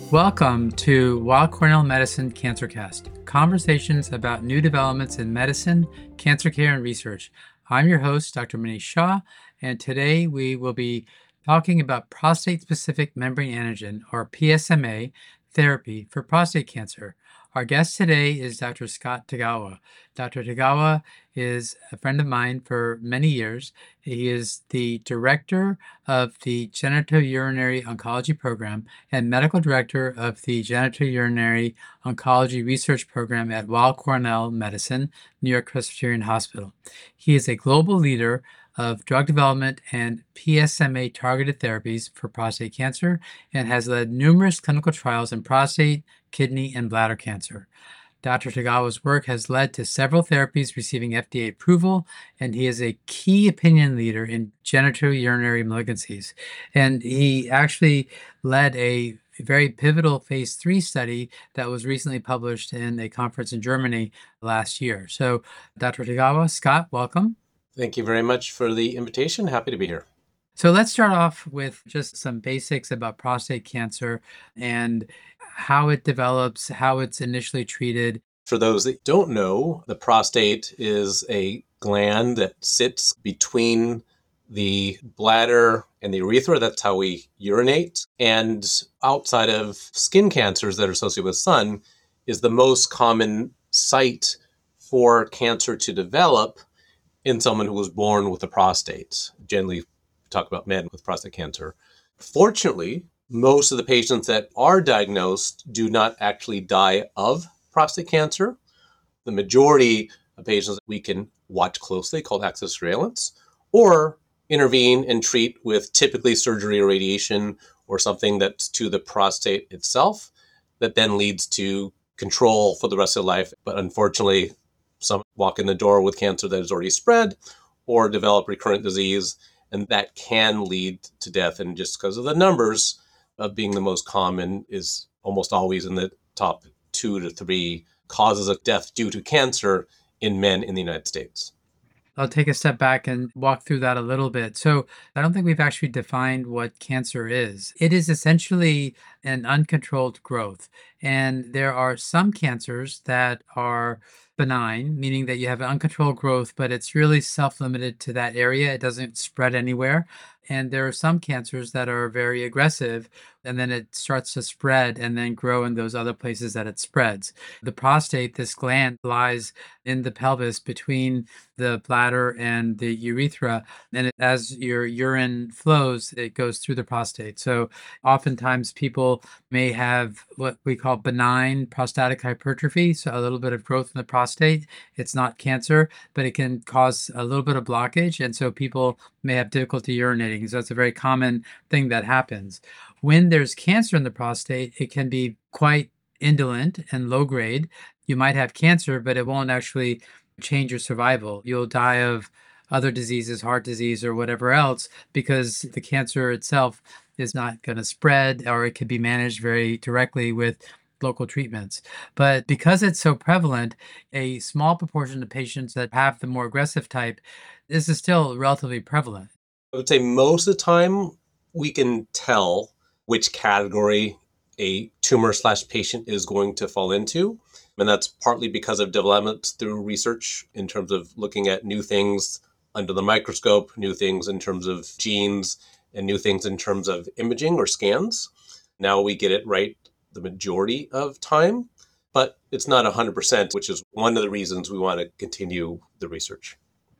Welcome to Weill Cornell Medicine CancerCast, conversations about new developments in medicine, cancer care, and research. I'm your host, Dr. Manish Shah, and today we will be talking about prostate-specific membrane antigen, or PSMA, therapy for prostate cancer. Our guest today is Dr. Scott Tagawa. Dr. Tagawa is a friend of mine for many years. He is the director of the Genitourinary Oncology Program and medical director of the Genitourinary Oncology Research Program at Weill Cornell Medicine, New York Presbyterian Hospital. He is a global leader of drug development and PSMA targeted therapies for prostate cancer and has led numerous clinical trials in prostate, kidney, and bladder cancer. Dr. Tagawa's work has led to several therapies receiving FDA approval, and he is a key opinion leader in genitourinary malignancies. And he actually led a very pivotal phase 3 study that was recently published in a conference in Germany last year. So, Dr. Tagawa, Scott, welcome. Thank you very much for the invitation. Happy to be here. So let's start off with just some basics about prostate cancer and how it develops, how it's initially treated. For those that don't know, the prostate is a gland that sits between the bladder and the urethra. That's how we urinate. And outside of skin cancers that are associated with sun, is the most common site for cancer to develop in someone who was born with a prostate. Generally, talk about men with prostate cancer. Fortunately, most of the patients that are diagnosed do not actually die of prostate cancer. The majority of patients we can watch closely, called access surveillance, or intervene and treat with typically surgery or radiation or something that's to the prostate itself that then leads to control for the rest of their life. But unfortunately, some walk in the door with cancer that has already spread or develop recurrent disease, and that can lead to death. And just because of the numbers of being the most common is almost always in the top 2 to 3 causes of death due to cancer in men in the United States. I'll take a step back and walk through that a little bit. So, I don't think we've actually defined what cancer is. It is essentially an uncontrolled growth. And there are some cancers that are benign, meaning that you have an uncontrolled growth, but it's really self limited to that area. It doesn't spread anywhere. And there are some cancers that are very aggressive, and then it starts to spread and then grow in those other places that it spreads. The prostate, this gland, lies in the pelvis between the bladder and the urethra. And as your urine flows, it goes through the prostate. So oftentimes people may have what we call benign prostatic hypertrophy, so a little bit of growth in the prostate. It's not cancer, but it can cause a little bit of blockage. And so people may have difficulty urinating. So it's a very common thing that happens. When there's cancer in the prostate, it can be quite indolent and low grade. You might have cancer, but it won't actually change your survival. You'll die of other diseases, heart disease, or whatever else, because the cancer itself is not going to spread, or it could be managed very directly with local treatments. But because it's so prevalent, a small proportion of patients that have the more aggressive type, this is still relatively prevalent. I would say most of the time we can tell which category a tumor/patient is going to fall into. And that's partly because of developments through research in terms of looking at new things under the microscope, new things in terms of genes, and new things in terms of imaging or scans. Now we get it right the majority of time, but it's not 100%, which is one of the reasons we want to continue the research.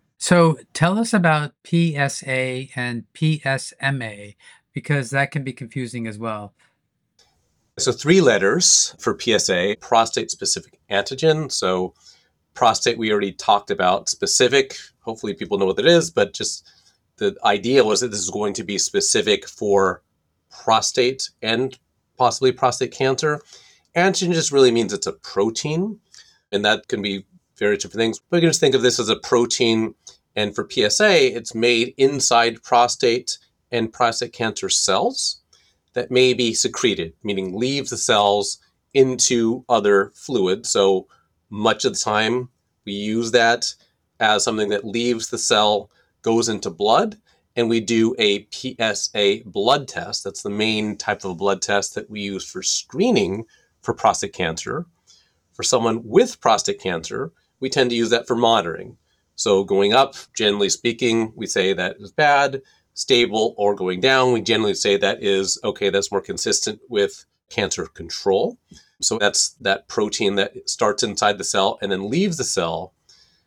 So tell us about PSA and PSMA, because that can be confusing as well. So 3 letters for PSA, prostate-specific antigen. So prostate, we already talked about. Specific, hopefully people know what that is, but just the idea was that this is going to be specific for prostate and possibly prostate cancer. Antigen just really means it's a protein, and that can be various different things. But you can just think of this as a protein, and for PSA, it's made inside prostate and prostate cancer cells that may be secreted, meaning leaves the cells into other fluid. So much of the time, we use that as something that leaves the cell, goes into blood, and we do a PSA blood test. That's the main type of blood test that we use for screening for prostate cancer. For someone with prostate cancer, we tend to use that for monitoring. So going up, generally speaking, we say that is bad. Stable or going down, we generally say that is okay, that's more consistent with cancer control. So that's that protein that starts inside the cell and then leaves the cell.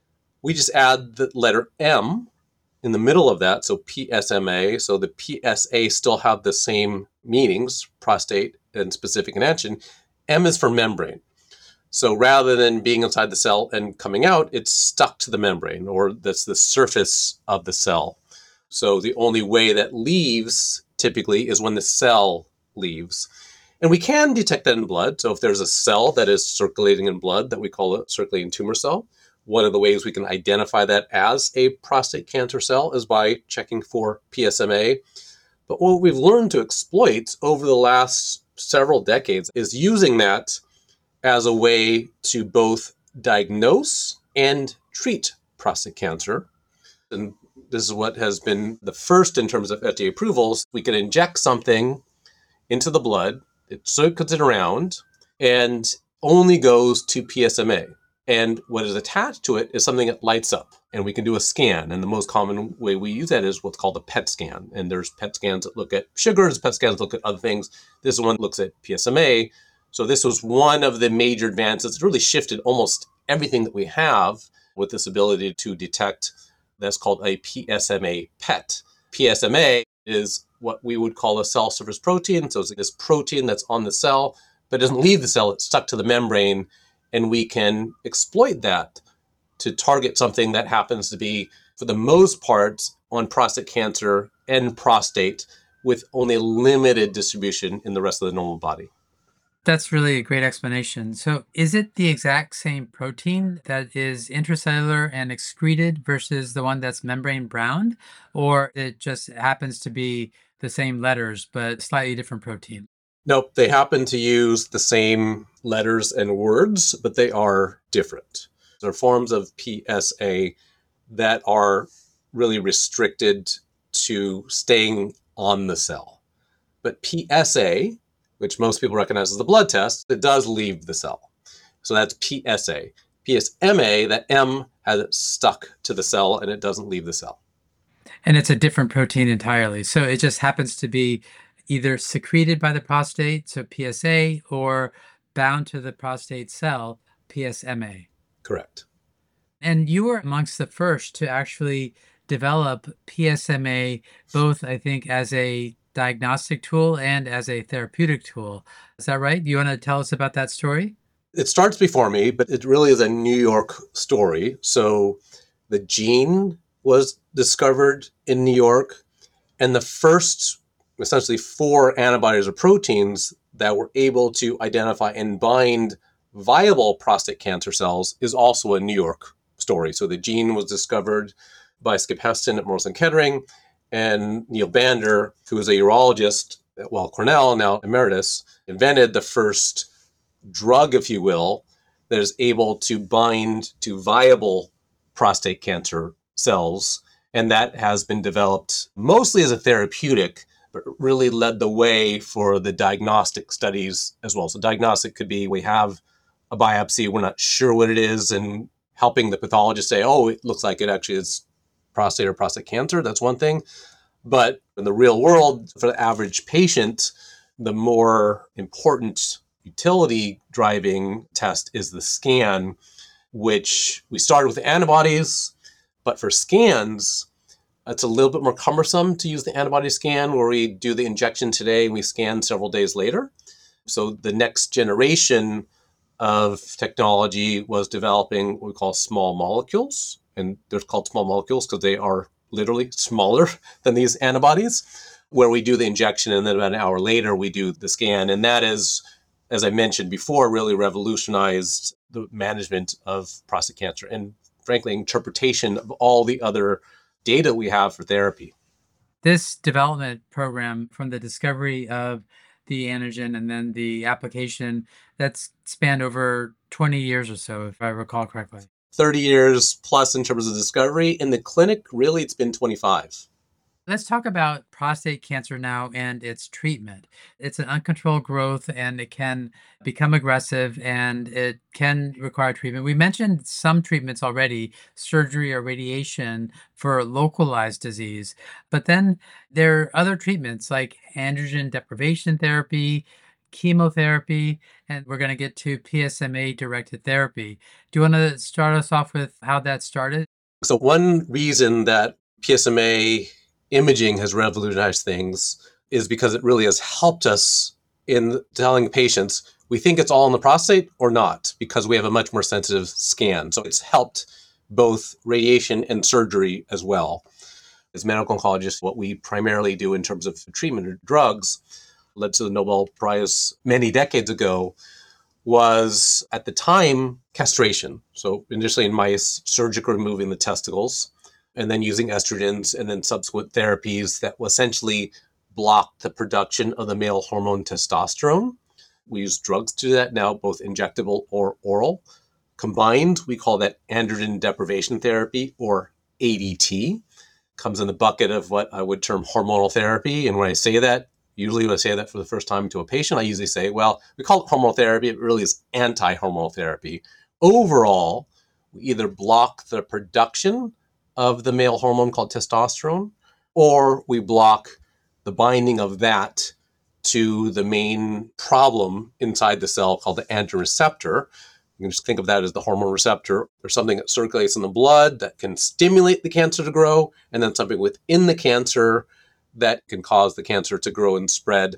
We just add the letter M in the middle of that, so PSMA. So the PSA still have the same meanings, prostate and specific antigen. M is for membrane. So rather than being inside the cell and coming out, it's stuck to the membrane, or that's the surface of the cell. So the only way that leaves typically is when the cell leaves. And we can detect that in blood. So if there's a cell that is circulating in blood that we call a circulating tumor cell, one of the ways we can identify that as a prostate cancer cell is by checking for PSMA. But what we've learned to exploit over the last several decades is using that as a way to both diagnose and treat prostate cancer. And this is what has been the first in terms of FDA approvals. We can inject something into the blood, it circuits it around, and only goes to PSMA. And what is attached to it is something that lights up, and we can do a scan. And the most common way we use that is what's called a PET scan. And there's PET scans that look at sugars, PET scans look at other things. This one looks at PSMA. So this was one of the major advances. It's really shifted almost everything that we have with this ability to detect. That's called a PSMA PET. PSMA is what we would call a cell surface protein. So it's this protein that's on the cell, but it doesn't leave the cell. It's stuck to the membrane. And we can exploit that to target something that happens to be, for the most part, on prostate cancer and prostate, with only a limited distribution in the rest of the normal body. That's really a great explanation. So, is it the exact same protein that is intracellular and excreted versus the one that's membrane bound, or it just happens to be the same letters but slightly different protein? Nope, they happen to use the same letters and words, but they are different. There are forms of PSA that are really restricted to staying on the cell. But PSA, which most people recognize as the blood test, it does leave the cell. So that's PSA. PSMA, that M has it stuck to the cell and it doesn't leave the cell. And it's a different protein entirely. So, it just happens to be either secreted by the prostate, so PSA, or bound to the prostate cell, PSMA. Correct. And you were amongst the first to actually develop PSMA, both, I think, as a diagnostic tool and as a therapeutic tool. Is that right? You want to tell us about that story? It starts before me, but it really is a New York story. So the gene was discovered in New York, and the first, essentially, four antibodies or proteins that were able to identify and bind viable prostate cancer cells is also a New York story. So the gene was discovered by Skip Heston at Memorial Kettering, and Neil Bander, who was a urologist at Weill Cornell, now emeritus, invented the first drug, if you will, that is able to bind to viable prostate cancer cells. And that has been developed mostly as a therapeutic, but really led the way for the diagnostic studies as well. So diagnostic could be, we have a biopsy, we're not sure what it is, and helping the pathologist say, oh, it looks like it actually is prostate or prostate cancer. That's one thing. But in the real world, for the average patient, the more important utility driving test is the scan, which we started with antibodies. But for scans, it's a little bit more cumbersome to use the antibody scan, where we do the injection today and we scan several days later. So the next generation of technology was developing what we call small molecules. And they're called small molecules because they are literally smaller than these antibodies, where we do the injection and then about an hour later we do the scan. And that is, as I mentioned before, really revolutionized the management of prostate cancer and, frankly, interpretation of all the other data we have for therapy. This development program, from the discovery of the antigen and then the application, that's spanned over 20 years or so, if I recall correctly. 30 years plus in terms of discovery. In the clinic, really, it's been 25. Let's talk about prostate cancer now and its treatment. It's an uncontrolled growth and it can become aggressive and it can require treatment. We mentioned some treatments already, surgery or radiation for localized disease, but then there are other treatments like androgen deprivation therapy, chemotherapy, and we're going to get to PSMA directed therapy. Do you want to start us off with how that started? So, one reason that PSMA imaging has revolutionized things is because it really has helped us in telling patients we think it's all in the prostate or not, because we have a much more sensitive scan. So, it's helped both radiation and surgery as well. As medical oncologists, what we primarily do in terms of treatment or drugs led to the Nobel Prize many decades ago was at the time castration. So initially in mice, surgically removing the testicles and then using estrogens and then subsequent therapies that will essentially block the production of the male hormone testosterone. We use drugs to do that now, both injectable or oral. Combined, we call that androgen deprivation therapy, or ADT. Comes in the bucket of what I would term hormonal therapy. And when I say that, usually when I say that for the first time to a patient, I usually say, well, we call it hormonal therapy. It really is anti-hormonal therapy. Overall, we either block the production of the male hormone called testosterone, or we block the binding of that to the main problem inside the cell called the androgen receptor. You can just think of that as the hormone receptor. There's something that circulates in the blood that can stimulate the cancer to grow, and then something within the cancer that can cause the cancer to grow and spread.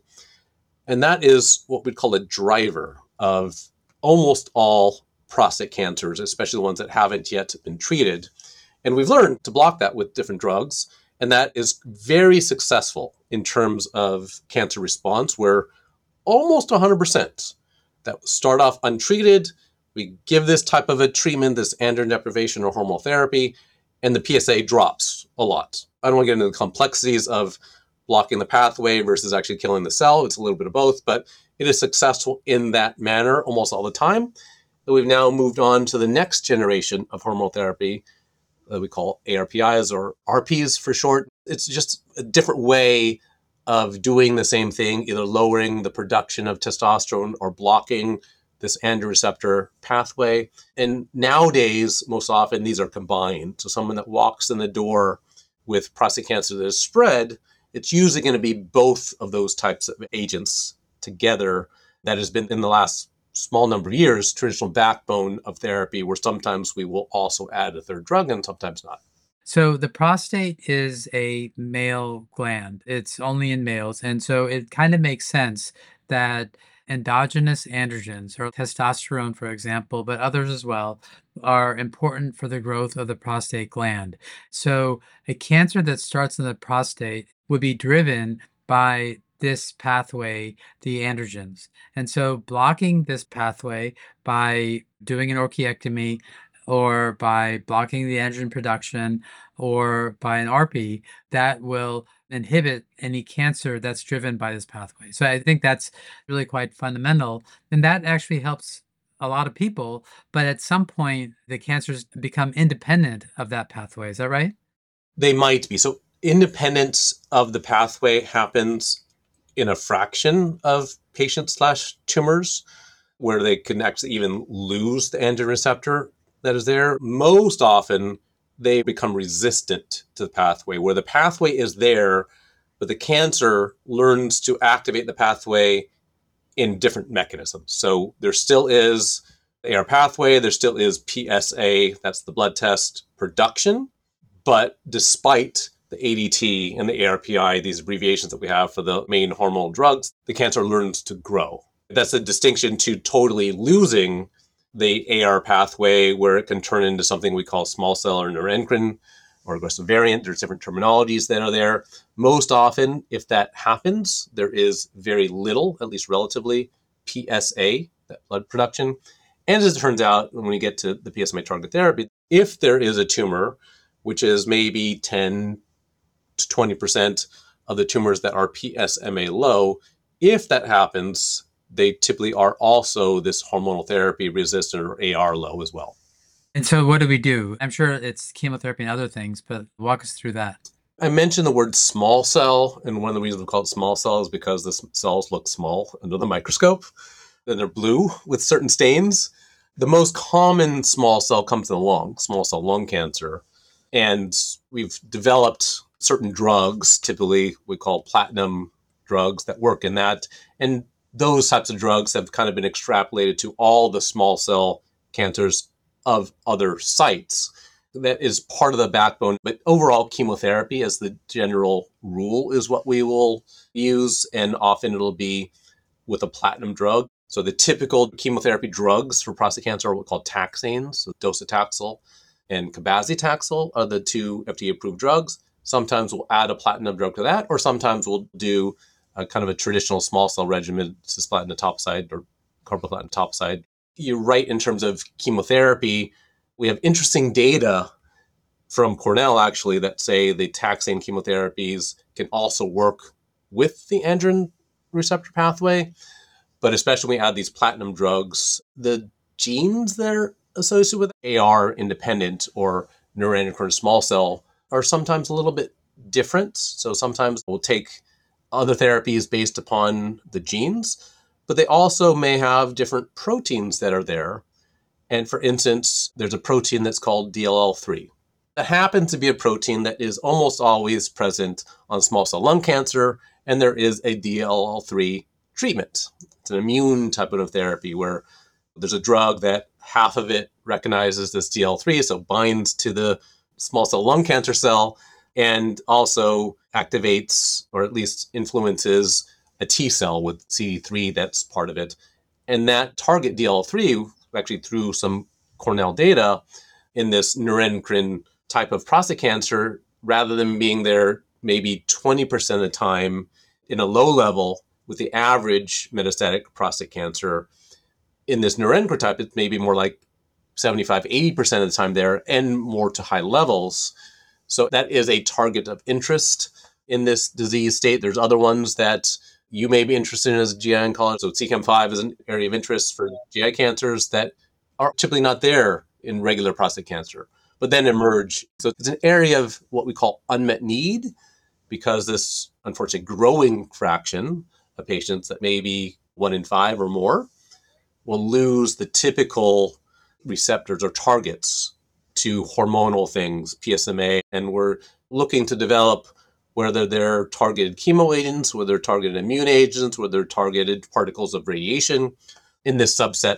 And that is what we'd call a driver of almost all prostate cancers, especially the ones that haven't yet been treated. And we've learned to block that with different drugs. And that is very successful in terms of cancer response, where almost 100% that start off untreated. We give this type of a treatment, this androgen deprivation or hormonal therapy, and the PSA drops a lot. I don't want to get into the complexities of blocking the pathway versus actually killing the cell. It's a little bit of both, but it is successful in that manner almost all the time. And we've now moved on to the next generation of hormonal therapy that we call ARPIs, or RPs for short. It's just a different way of doing the same thing, either lowering the production of testosterone or blocking this androgen receptor pathway. And nowadays, most often, these are combined. So someone that walks in the door with prostate cancer that is spread, it's usually going to be both of those types of agents together. That has been, in the last small number of years, traditional backbone of therapy, where sometimes we will also add a third drug and sometimes not. So the prostate is a male gland. It's only in males. And so it kind of makes sense that endogenous androgens, or testosterone, for example, but others as well, are important for the growth of the prostate gland. So a cancer that starts in the prostate would be driven by this pathway, the androgens. And so blocking this pathway by doing an orchiectomy or by blocking the androgen production or by an ARPI, that will inhibit any cancer that's driven by this pathway. So I think that's really quite fundamental. And that actually helps a lot of people. But at some point, the cancers become independent of that pathway. Is that right? They might be. So independence of the pathway happens in a fraction of patients slash tumors, where they can actually even lose the androgen receptor that is there. Most often, they become resistant to the pathway, where the pathway is there, but the cancer learns to activate the pathway in different mechanisms. So there still is the AR pathway, there still is PSA, that's the blood test production, but despite the ADT and the ARPI, these abbreviations that we have for the main hormonal drugs, the cancer learns to grow. That's a distinction to totally losing the AR pathway, where it can turn into something we call small cell or neuroendocrine or aggressive variant. There's different terminologies that are there. Most often, if that happens, there is very little, at least relatively, PSA, that blood production. And as it turns out, when we get to the PSMA target therapy, if there is a tumor, which is maybe 10 to 20% of the tumors that are PSMA low, if that happens, they typically are also this hormonal therapy resistant or AR low as well. And so what do we do? I'm sure it's chemotherapy and other things, but walk us through that. I mentioned the word small cell, and one of the reasons we call it small cell is because the cells look small under the microscope. Then they're blue with certain stains. The most common small cell comes in the lung, small cell lung cancer. And we've developed certain drugs, typically we call platinum drugs, that work in that. And those types of drugs have kind of been extrapolated to all the small cell cancers of other sites. That is part of the backbone. But overall, chemotherapy, as the general rule, is what we will use. And often it'll be with a platinum drug. So the typical chemotherapy drugs for prostate cancer are what we call taxanes. So docetaxel and cabazitaxel are the two FDA-approved drugs. Sometimes we'll add a platinum drug to that, or sometimes we'll do a kind of a traditional small cell regimen, cisplatin etoposide or carboplatin etoposide. You're right in terms of chemotherapy. We have interesting data from Cornell, actually, that say the taxane chemotherapies can also work with the androgen receptor pathway. But especially when we add these platinum drugs, the genes that are associated with AR independent or neuroendocrine small cell are sometimes a little bit different. So sometimes we'll take other therapies based upon the genes, but they also may have different proteins that are there. And for instance, there's a protein that's called DLL3. That happens to be a protein that is almost always present on small cell lung cancer, and there is a DLL3 treatment. It's an immune type of therapy where there's a drug that half of it recognizes this DLL3, so binds to the small cell lung cancer cell and also activates or at least influences a T cell with CD3 that's part of it. And that target DLL3, actually through some Cornell data in this neuroendocrine type of prostate cancer, rather than being there maybe 20% of the time in a low level with the average metastatic prostate cancer, in this neuroendocrine type, it's maybe more like 75, 80% of the time there and more to high levels. So that is a target of interest in this disease state. There's other ones that you may be interested in as a GI oncologist. So CEACAM5 is an area of interest for GI cancers that are typically not there in regular prostate cancer, but then emerge. So it's an area of what we call unmet need, because this, unfortunately, growing fraction of patients, that may be 1 in 5 or more, will lose the typical receptors or targets to hormonal things, PSMA. And we're looking to develop whether they're targeted chemo agents, whether they're targeted immune agents, whether they're targeted particles of radiation in this subset.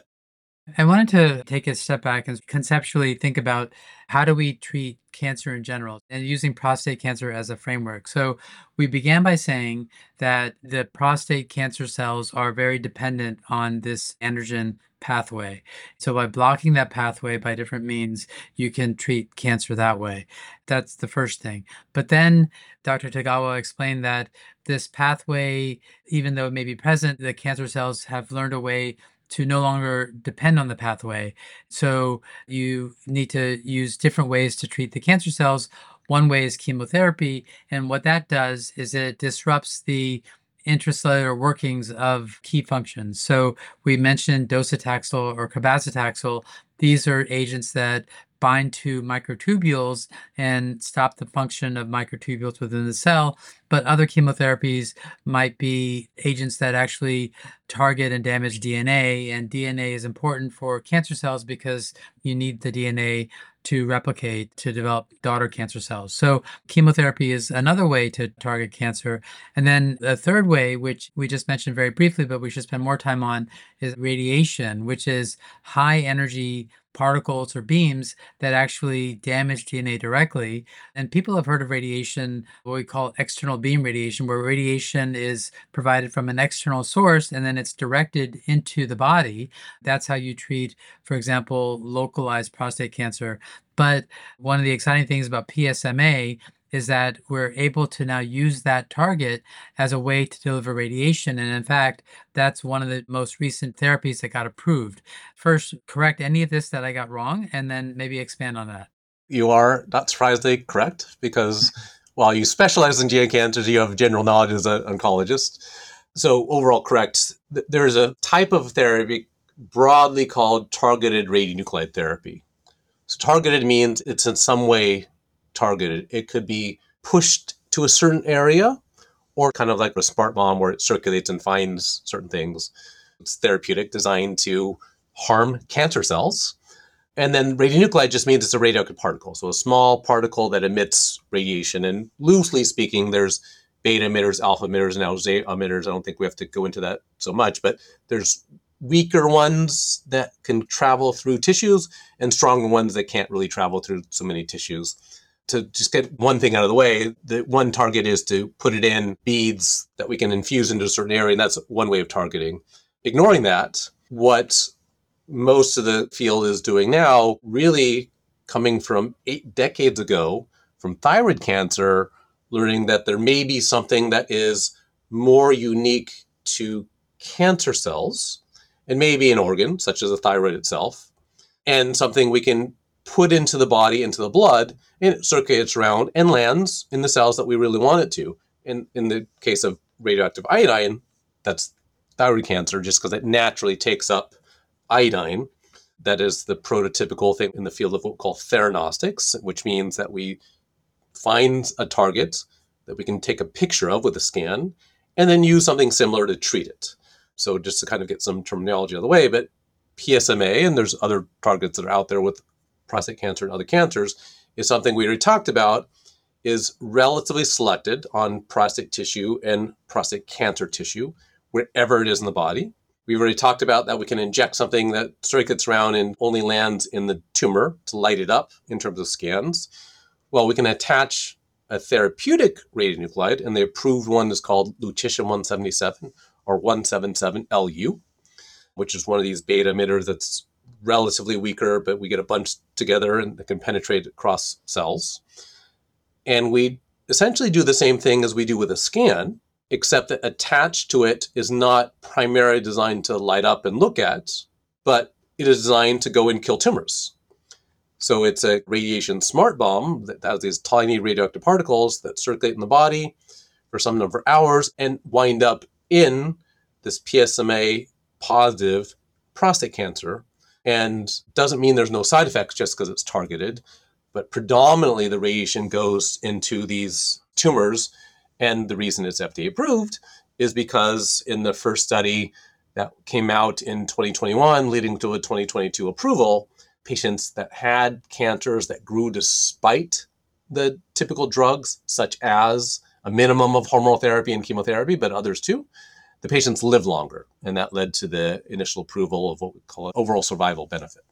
I wanted to take a step back and conceptually think about how do we treat cancer in general and using prostate cancer as a framework. So we began by saying that the prostate cancer cells are very dependent on this androgen pathway. So by blocking that pathway by different means, you can treat cancer that way. That's the first thing. But then Dr. Tagawa explained that this pathway, even though it may be present, the cancer cells have learned a way to no longer depend on the pathway. So you need to use different ways to treat the cancer cells. One way is chemotherapy. And what that does is it disrupts the intracellular workings of key functions. So we mentioned docetaxel or cabazitaxel. These are agents that bind to microtubules and stop the function of microtubules within the cell. But other chemotherapies might be agents that actually target and damage DNA. And DNA is important for cancer cells because you need the DNA to replicate to develop daughter cancer cells. So chemotherapy is another way to target cancer. And then the third way, which we just mentioned very briefly, but we should spend more time on, is radiation, which is high energy particles or beams that actually damage DNA directly. And people have heard of radiation, what we call external beam radiation, where radiation is provided from an external source and then it's directed into the body. That's how you treat, for example, localized prostate cancer. But one of the exciting things about PSMA is that we're able to now use that target as a way to deliver radiation. And in fact, that's one of the most recent therapies that got approved. First, correct any of this that I got wrong, and then maybe expand on that. You are not surprisingly correct, because while you specialize in GI cancers, you have general knowledge as an oncologist. So overall correct. There's a type of therapy broadly called targeted radionuclide therapy. So targeted means it's in some way targeted. It could be pushed to a certain area, or kind of like a smart bomb where it circulates and finds certain things. It's therapeutic, designed to harm cancer cells. And then radionuclide just means it's a radioactive particle. So a small particle that emits radiation. And loosely speaking, there's beta emitters, alpha emitters, and alpha emitters. I don't think we have to go into that so much, but there's weaker ones that can travel through tissues and stronger ones that can't really travel through so many tissues. To just get one thing out of the way, the one target is to put it in beads that we can infuse into a certain area, and that's one way of targeting. Ignoring that, what most of the field is doing now, really coming from 8 decades ago, from thyroid cancer, learning that there may be something that is more unique to cancer cells, and maybe an organ, such as the thyroid itself, and something we can put into the body, into the blood, and it circulates around and lands in the cells that we really want it to. And in the case of radioactive iodine, that's thyroid cancer, just because it naturally takes up iodine. That is the prototypical thing in the field of what we call theranostics, which means that we find a target that we can take a picture of with a scan and then use something similar to treat it. So just to kind of get some terminology out of the way, but PSMA, and there's other targets that are out there with prostate cancer and other cancers, is something we already talked about, is relatively selected on prostate tissue and prostate cancer tissue, wherever it is in the body. We've already talked about that we can inject something that circuits around and only lands in the tumor to light it up in terms of scans. Well, we can attach a therapeutic radionuclide, and the approved one is called lutetium-177 or 177Lu, which is one of these beta emitters that's relatively weaker, but we get a bunch together and it can penetrate across cells. And we essentially do the same thing as we do with a scan, except that attached to it is not primarily designed to light up and look at, but it is designed to go and kill tumors. So it's a radiation smart bomb that has these tiny radioactive particles that circulate in the body for some number of hours and wind up in this PSMA positive prostate cancer. And doesn't mean there's no side effects just because it's targeted, but predominantly the radiation goes into these tumors. And the reason it's FDA approved is because in the first study that came out in 2021, leading to a 2022 approval, patients that had cancers that grew despite the typical drugs, such as a minimum of hormonal therapy and chemotherapy, but others too, the patients lived longer. And that led to the initial approval of what we call an overall survival benefit.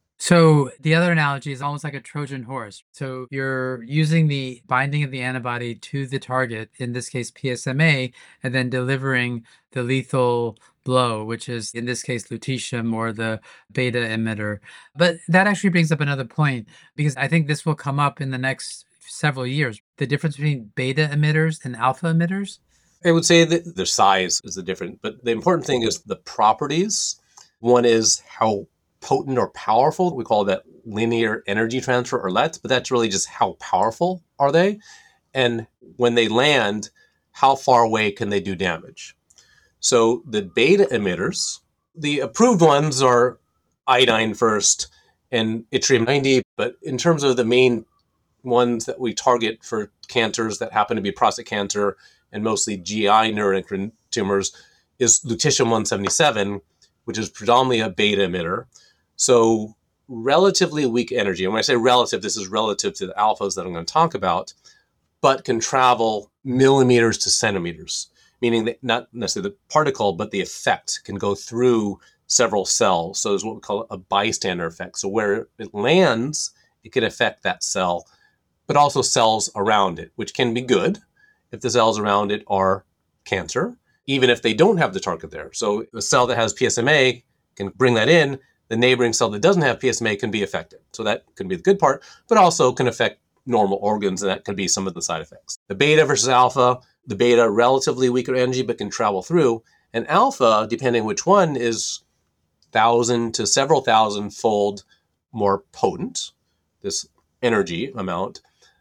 So the other analogy is almost like a Trojan horse. So you're using the binding of the antibody to the target, in this case PSMA, and then delivering the lethal blow, which is in this case lutetium or the beta emitter. But that actually brings up another point, because I think this will come up in the next several years. The difference between beta emitters and alpha emitters. I would say that their size is the different, but the important thing is the properties. One is how potent or powerful. We call that linear energy transfer, or LET, but that's really just how powerful are they. And when they land, how far away can they do damage? So the beta emitters, the approved ones are iodine first and yttrium-90, but in terms of the main ones that we target for cancers that happen to be prostate cancer and mostly GI neuroendocrine tumors, is lutetium-177, which is predominantly a beta emitter. So relatively weak energy. And when I say relative, this is relative to the alphas that I'm going to talk about, but can travel millimeters to centimeters, meaning that not necessarily the particle, but the effect can go through several cells. So there's what we call a bystander effect. So where it lands, it can affect that cell, but also cells around it, which can be good if the cells around it are cancer, even if they don't have the target there. So a cell that has PSMA can bring that in. The neighboring cell that doesn't have PSMA can be affected. So that can be the good part, but also can affect normal organs, and that can be some of the side effects. The beta versus alpha, the beta relatively weaker energy, but can travel through. And alpha, depending which one, is 1,000 to several thousand-fold more potent, this energy amount,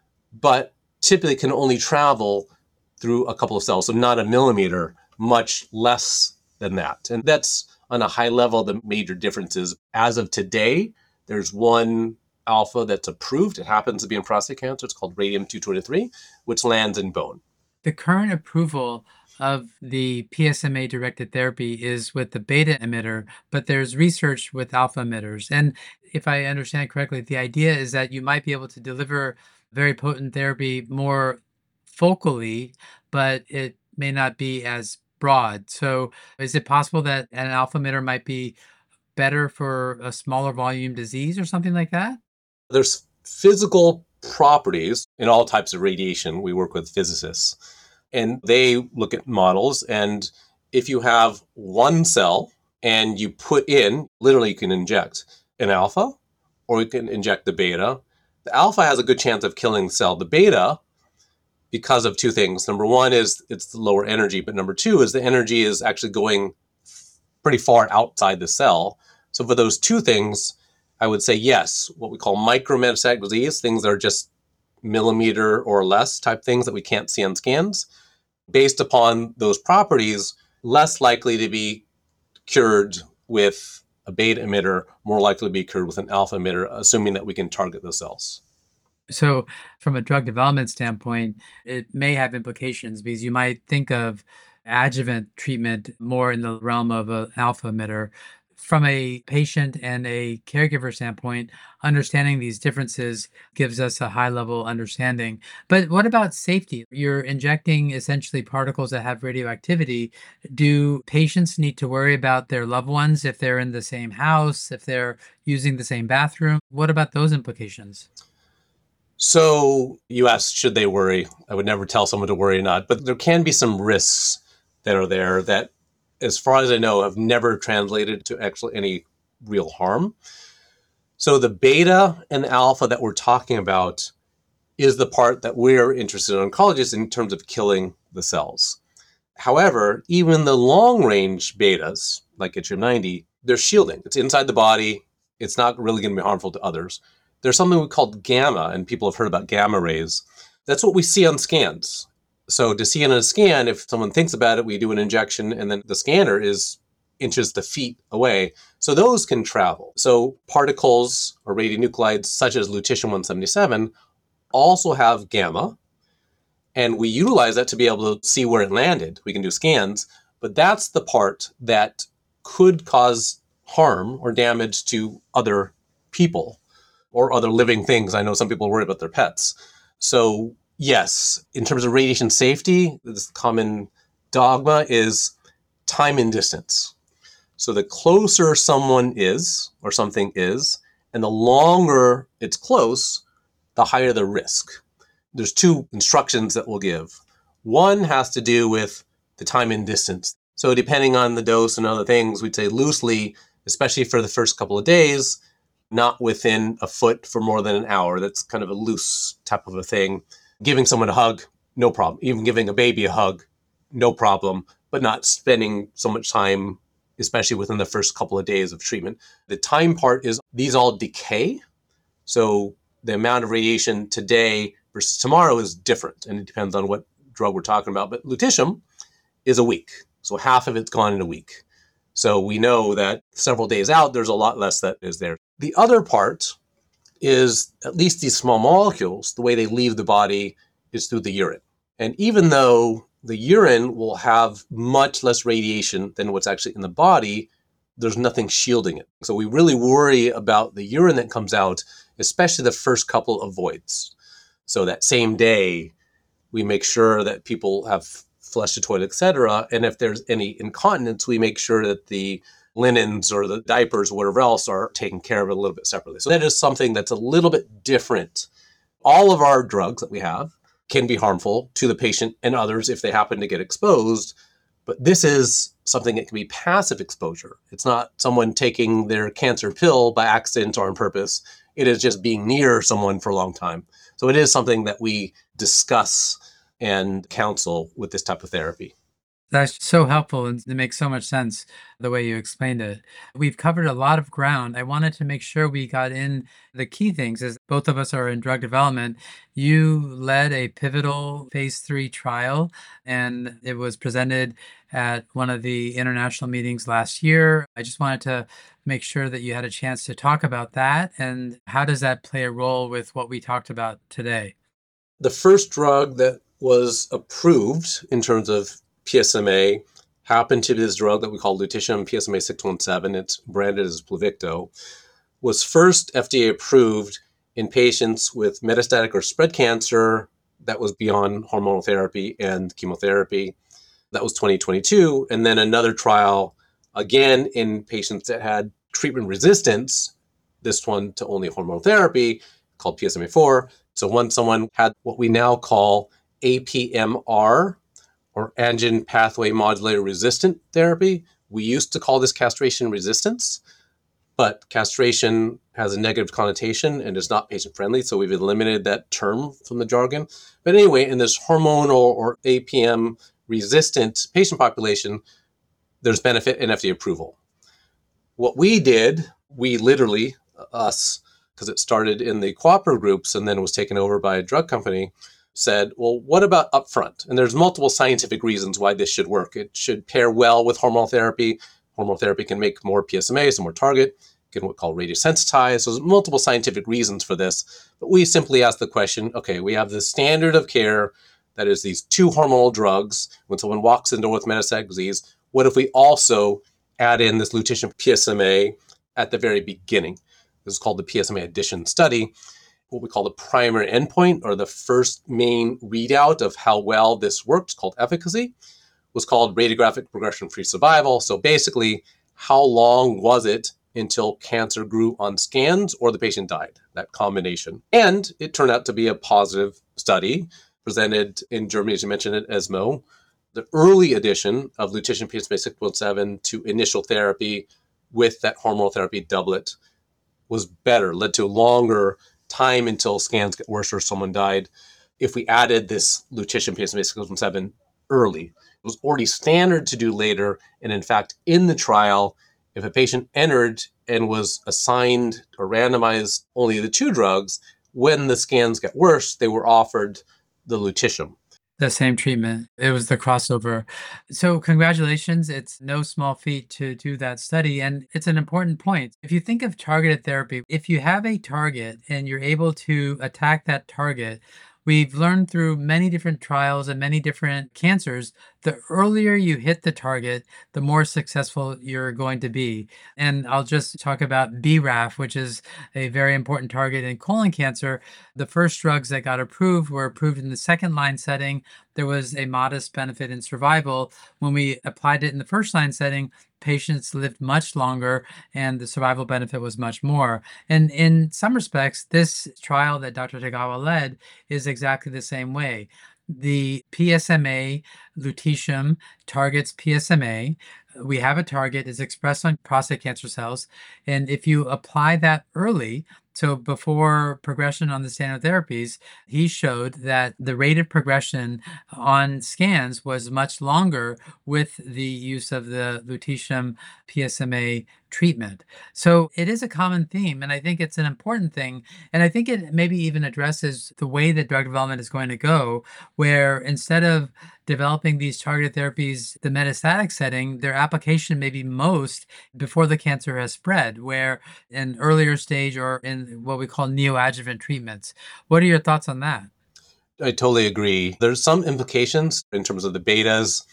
but typically can only travel through a couple of cells, so not a millimeter, much less than that. And that's on a high level the major differences. As of today, there's one alpha that's approved. It happens to be in prostate cancer. It's called radium-223, which lands in bone. The current approval of the PSMA-directed therapy is with the beta emitter, but there's research with alpha emitters. And if I understand correctly, the idea is that you might be able to deliver very potent therapy more focally, but it may not be as broad. So is it possible that an alpha emitter might be better for a smaller volume disease or something like that? There's physical properties in all types of radiation. We work with physicists, and they look at models. And if you have one cell and you put in, literally, you can inject an alpha or you can inject the beta. The alpha has a good chance of killing the cell. The beta, because of two things. Number one is it's the lower energy, but number two is the energy is actually going pretty far outside the cell. So for those two things, I would say yes, what we call micrometastatic disease, things that are just millimeter or less type things that we can't see on scans, based upon those properties, less likely to be cured with a beta emitter, more likely to be cured with an alpha emitter, assuming that we can target the cells. So, from a drug development standpoint, it may have implications because you might think of adjuvant treatment more in the realm of an alpha emitter. From a patient and a caregiver standpoint, understanding these differences gives us a high level understanding. But what about safety? You're injecting essentially particles that have radioactivity. Do patients need to worry about their loved ones if they're in the same house, if they're using the same bathroom? What about those implications? So you asked, should they worry? I would never tell someone to worry or not, but there can be some risks that are there that, as far as I know, have never translated to actually any real harm. So the beta and the alpha that we're talking about is the part that we're interested in oncologists in terms of killing the cells. However, even the long range betas, like yttrium-90, they're shielding. It's inside the body. It's not really going to be harmful to others. There's something we call gamma, and people have heard about gamma rays. That's what we see on scans. So to see in a scan, if someone thinks about it, we do an injection, and then the scanner is inches to feet away. So those can travel. So particles or radionuclides such as lutetium-177 also have gamma, and we utilize that to be able to see where it landed. We can do scans, but that's the part that could cause harm or damage to other people or other living things. I know some people worry about their pets. So yes, in terms of radiation safety, this common dogma is time and distance. So the closer someone is or something is, and the longer it's close, the higher the risk. There's two instructions that we'll give. One has to do with the time and distance. So depending on the dose and other things, we'd say loosely, especially for the first couple of days, not within a foot for more than an hour. That's kind of a loose type of a thing. Giving someone a hug, no problem. Even giving a baby a hug, no problem, but not spending so much time, especially within the first couple of days of treatment. The time part is these all decay. So the amount of radiation today versus tomorrow is different, and it depends on what drug we're talking about. But lutetium is a week. So half of it's gone in a week. So we know that several days out, there's a lot less that is there. The other part is at least these small molecules, the way they leave the body is through the urine. And even though the urine will have much less radiation than what's actually in the body, there's nothing shielding it. So we really worry about the urine that comes out, especially the first couple of voids. So that same day, we make sure that people have flushed the toilet, etc. And if there's any incontinence, we make sure that the linens or the diapers, whatever else, are taken care of a little bit separately. So that is something that's a little bit different. All of our drugs that we have can be harmful to the patient and others if they happen to get exposed. But this is something that can be passive exposure. It's not someone taking their cancer pill by accident or on purpose. It is just being near someone for a long time. So it is something that we discuss and counsel with this type of therapy. That's so helpful and it makes so much sense the way you explained it. We've covered a lot of ground. I wanted to make sure we got in the key things as both of us are in drug development. You led a pivotal phase 3 trial and it was presented at one of the international meetings last year. I just wanted to make sure that you had a chance to talk about that and how does that play a role with what we talked about today? The first drug that was approved in terms of PSMA happened to be this drug that we call lutetium PSMA 617. It's branded as Pluvicto. Was first FDA approved in patients with metastatic or spread cancer that was beyond hormonal therapy and chemotherapy. That was 2022. And then another trial, again, in patients that had treatment resistance, this one to only hormonal therapy, called PSMA4. So once someone had what we now call APMR, or androgen pathway modulator resistant therapy, we used to call this castration resistance, but castration has a negative connotation and is not patient friendly. So we've eliminated that term from the jargon. But anyway, in this hormonal or APM resistant patient population, there's benefit in FDA approval. What we did, we literally, us, because it started in the cooperative groups and then was taken over by a drug company, said, well, what about upfront? And there's multiple scientific reasons why this should work. It should pair well with hormonal therapy. Hormonal therapy can make more PSMA, so more target, can what's called radiosensitize. So there's multiple scientific reasons for this. But we simply asked the question, okay, we have the standard of care that is these two hormonal drugs. When someone walks into with metastatic disease, what if we also add in this lutetium PSMA at the very beginning? This is called the PSMA addition study. What we call the primary endpoint, or the first main readout of how well this works, called efficacy, was called radiographic progression-free survival. So basically, how long was it until cancer grew on scans or the patient died, that combination. And it turned out to be a positive study presented in Germany, as you mentioned, at ESMO. The early addition of lutetium PSMA 617 to initial therapy with that hormonal therapy doublet was better, led to a longer time until scans get worse or someone died. If we added this lutetium PSMA 617 early, it was already standard to do later. And in fact, in the trial, if a patient entered and was assigned or randomized only the two drugs, when the scans get worse, they were offered the lutetium. The same treatment. It was the crossover. So congratulations. It's no small feat to do that study. And it's an important point. If you think of targeted therapy, if you have a target and you're able to attack that target, we've learned through many different trials and many different cancers, the earlier you hit the target, the more successful you're going to be. And I'll just talk about BRAF, which is a very important target in colon cancer. The first drugs that got approved were approved in the second line setting. There was a modest benefit in survival. When we applied it in the first line setting, patients lived much longer and the survival benefit was much more. And in some respects, this trial that Dr. Tagawa led is exactly the same way. The PSMA lutetium targets PSMA. We have a target, is expressed on prostate cancer cells. And if you apply that early, so before progression on the standard therapies, he showed that the rate of progression on scans was much longer with the use of the lutetium PSMA treatment. So it is a common theme, and I think it's an important thing. And I think it maybe even addresses the way that drug development is going to go, where instead of developing these targeted therapies, the metastatic setting, their application may be most before the cancer has spread, where an earlier stage or in what we call neoadjuvant treatments. What are your thoughts on that? I totally agree. There's some implications in terms of the betas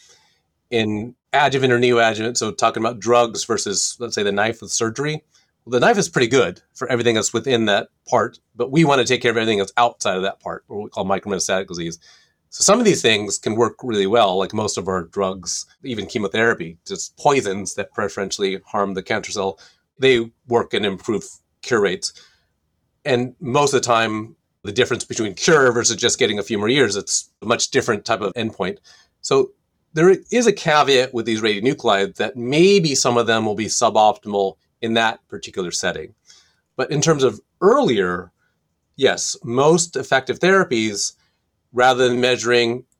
in adjuvant or neoadjuvant. So talking about drugs versus, let's say, the knife with surgery. Well, the knife is pretty good for everything that's within that part, but we want to take care of everything that's outside of that part, or what we call micrometastatic disease. So some of these things can work really well, like most of our drugs, even chemotherapy, just poisons that preferentially harm the cancer cell. They work and improve cure rates. And most of the time, the difference between cure versus just getting a few more years, it's a much different type of endpoint. So there is a caveat with these radionuclides that maybe some of them will be suboptimal in that particular setting. But in terms of earlier, yes, most effective therapies, rather than measuring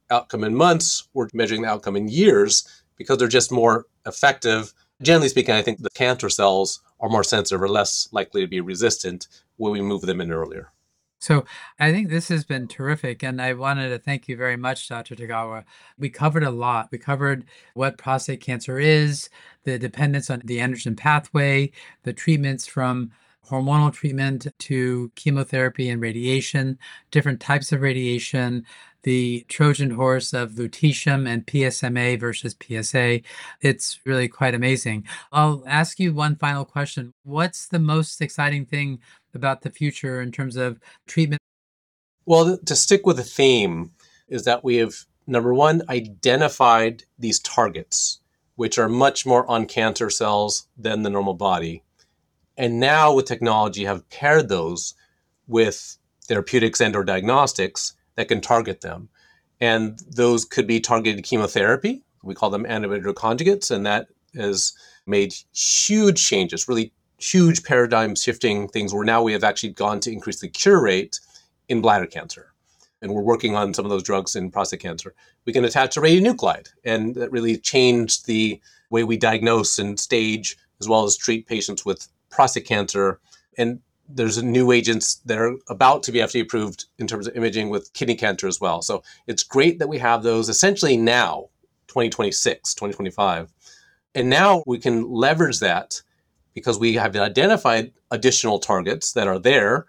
outcome in months, we're measuring the outcome in years because they're just more effective. Generally speaking, I think the cancer cells are more sensitive or less likely to be resistant when we move them in earlier. So I think this has been terrific, and I wanted to thank you very much, Dr. Tagawa. We covered a lot. We covered what prostate cancer is, the dependence on the androgen pathway, the treatments from hormonal treatment to chemotherapy and radiation, different types of radiation, the Trojan horse of lutetium and PSMA versus PSA. It's really quite amazing. I'll ask you one final question. What's the most exciting thing about the future in terms of treatment? Well, to stick with the theme, is that we have, number one, identified these targets, which are much more on cancer cells than the normal body. And now with technology have paired those with therapeutics and or diagnostics that can target them. And those could be targeted chemotherapy. We call them antibody conjugates, and that has made huge changes, really huge paradigm shifting things where now we have actually gone to increase the cure rate in bladder cancer. And we're working on some of those drugs in prostate cancer. We can attach a radionuclide, and that really changed the way we diagnose and stage as well as treat patients with prostate cancer. And there's new agents that are about to be FDA approved in terms of imaging with kidney cancer as well. So it's great that we have those essentially now, 2026, 2025. And now we can leverage that because we have identified additional targets that are there.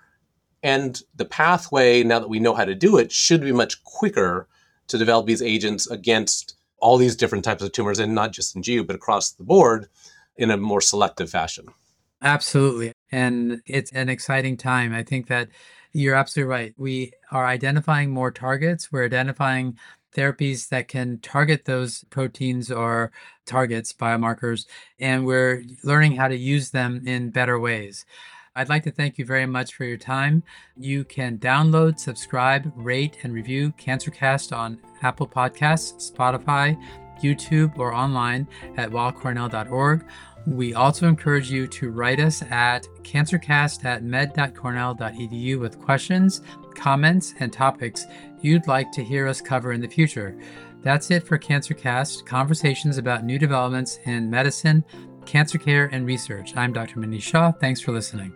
And the pathway, now that we know how to do it, should be much quicker to develop these agents against all these different types of tumors, and not just in GU, but across the board in a more selective fashion. Absolutely. And it's an exciting time. I think that you're absolutely right. We are identifying more targets. We're identifying therapies that can target those proteins or targets, biomarkers, and we're learning how to use them in better ways. I'd like to thank you very much for your time. You can download, subscribe, rate, and review CancerCast on Apple Podcasts, Spotify, YouTube, or online at weillcornell.org. We also encourage you to write us at cancercast@med.cornell.edu with questions, comments, and topics you'd like to hear us cover in the future. That's it for CancerCast, conversations about new developments in medicine, cancer care, and research. I'm Dr. Manish Shah. Thanks for listening.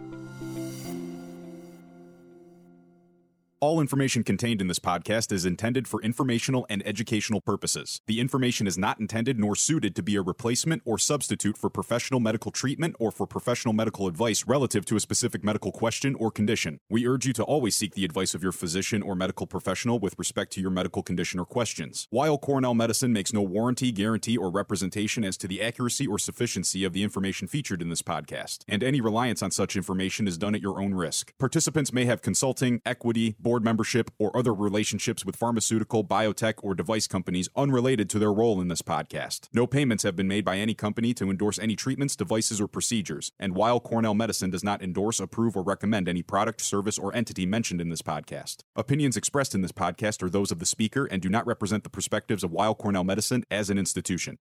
All information contained in this podcast is intended for informational and educational purposes. The information is not intended nor suited to be a replacement or substitute for professional medical treatment or for professional medical advice relative to a specific medical question or condition. We urge you to always seek the advice of your physician or medical professional with respect to your medical condition or questions. Weill Cornell Medicine makes no warranty, guarantee, or representation as to the accuracy or sufficiency of the information featured in this podcast, and any reliance on such information is done at your own risk. Participants may have consulting, equity, board membership, or other relationships with pharmaceutical, biotech, or device companies unrelated to their role in this podcast. No payments have been made by any company to endorse any treatments, devices, or procedures, and Weill Cornell Medicine does not endorse, approve, or recommend any product, service, or entity mentioned in this podcast. Opinions expressed in this podcast are those of the speaker and do not represent the perspectives of Weill Cornell Medicine as an institution.